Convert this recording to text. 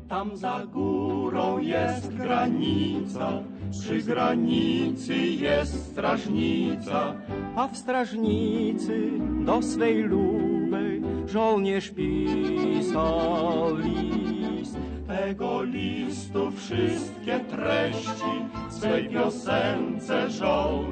Tam za górą jest granica, przy granicy jest strażnica, a w strażnicy do swej luby żołnierz pisał list. Tego listu wszystkie treści swej piosence żołnierz